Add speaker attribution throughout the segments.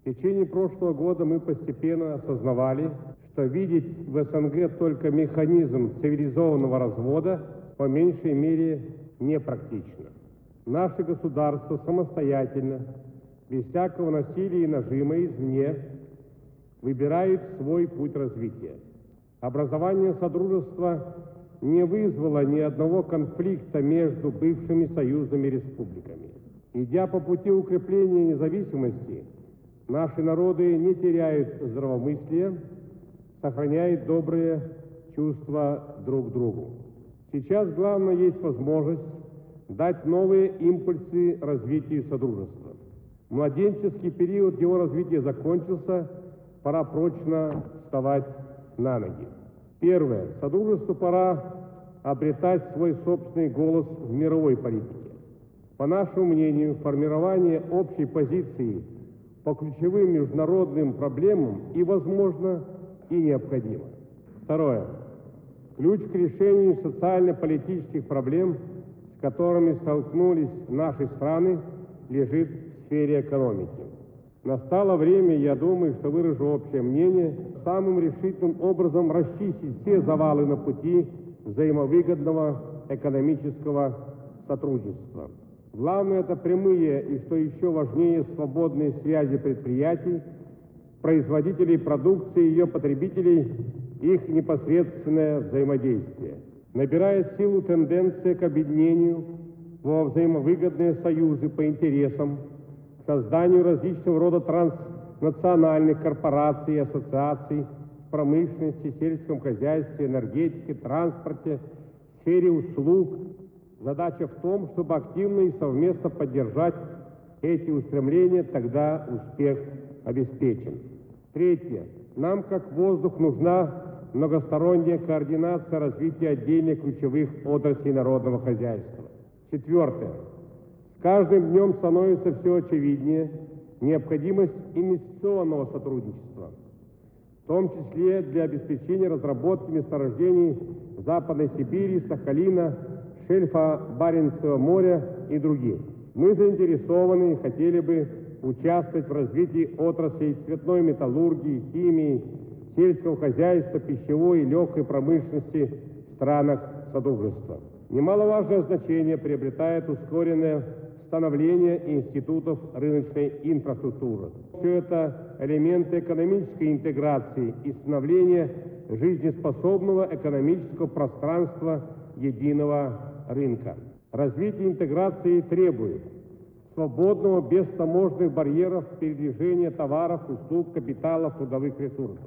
Speaker 1: В течение прошлого года мы постепенно осознавали, что видеть в СНГ только механизм цивилизованного развода по меньшей мере непрактично. Наше государство самостоятельно, без всякого насилия и нажима извне, выбирает свой путь развития. Образование Содружества не вызвало ни одного конфликта между бывшими союзными республиками. Идя по пути укрепления независимости, наши народы не теряют здравомыслия, сохраняют добрые чувства друг к другу. Сейчас главное есть возможность дать новые импульсы развитию Содружества. Младенческий период его развития закончился, пора прочно вставать на ноги. Первое. Содружеству пора обретать свой собственный голос в мировой политике. По нашему мнению, формирование общей позиции по ключевым международным проблемам и возможно, и необходимо. Второе. Ключ к решению социально-политических проблем, с которыми столкнулись наши страны, лежит в сфере экономики. Настало время, я думаю, что выражу общее мнение, самым решительным образом расчистить все завалы на пути взаимовыгодного экономического сотрудничества. Главное – это прямые и, что еще важнее, свободные связи предприятий, производителей продукции и ее потребителей, их непосредственное взаимодействие. Набирает силу тенденция к объединению во взаимовыгодные союзы по интересам, к созданию различного рода транснациональных корпораций и ассоциаций в промышленности, сельском хозяйстве, энергетике, транспорте, сфере услуг. Задача в том, чтобы активно и совместно поддержать эти устремления, тогда успех обеспечен. Третье. Нам, как воздух, нужна многосторонняя координация развития отдельных ключевых отраслей народного хозяйства. Четвертое. С каждым днем становится все очевиднее необходимость инвестиционного сотрудничества, в том числе для обеспечения разработки месторождений в Западной Сибири, Сахалина, шельфа Баренцева моря и других. Мы заинтересованы и хотели бы участвовать в развитии отраслей цветной металлургии, химии, сельского хозяйства, пищевой и легкой промышленности в странах Содружества. Немаловажное значение приобретает ускоренное становление институтов рыночной инфраструктуры. Все это элементы экономической интеграции и становления жизнеспособного экономического пространства единого рынка. Развитие интеграции требует свободного, без таможенных барьеров передвижения товаров, услуг, капитала, трудовых ресурсов,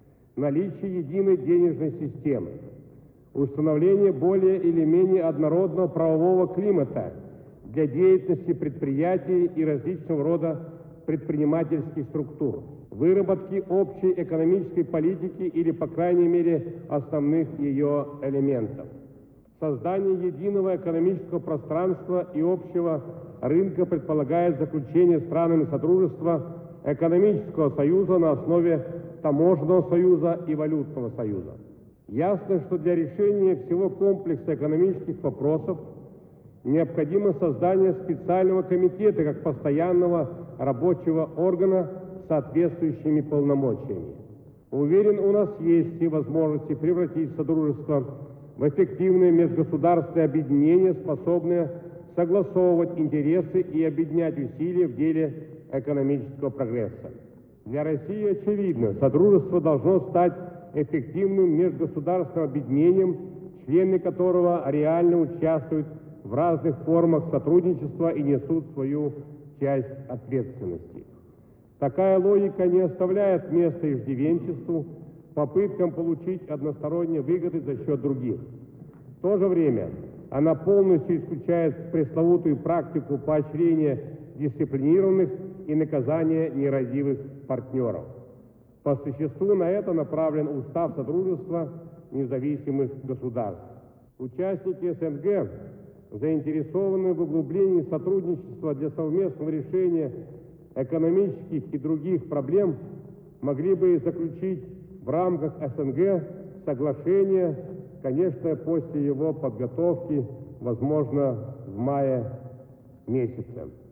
Speaker 1: наличие единой денежной системы, установление более или менее однородного правового климата для деятельности предприятий и различного рода предпринимательских структур, выработки общей экономической политики или, по крайней мере, основных ее элементов, создание единого экономического пространства и общего рынка предполагает заключение странами Содружества экономического союза на основе таможенного союза и валютного союза. Ясно, что для решения всего комплекса экономических вопросов необходимо создание специального комитета как постоянного рабочего органа с соответствующими полномочиями. Уверен, у нас есть все возможности превратить Содружество в эффективное межгосударственное объединение, способное согласовывать интересы и объединять усилия в деле экономического прогресса. Для России очевидно, Содружество должно стать эффективным межгосударственным объединением, члены которого реально участвуют в разных формах сотрудничества и несут свою часть ответственности. Такая логика не оставляет места иждивенчеству, попыткам получить односторонние выгоды за счет других. В то же время она полностью исключает пресловутую практику поощрения дисциплинированных и наказания нерадивых партнеров. По существу на это направлен Устав Содружества независимых государств. Участники СНГ заинтересованы в углублении сотрудничества для совместного решения экономических и других проблем, могли бы заключить в рамках СНГ соглашение, конечно, после его подготовки, возможно, в мае месяце.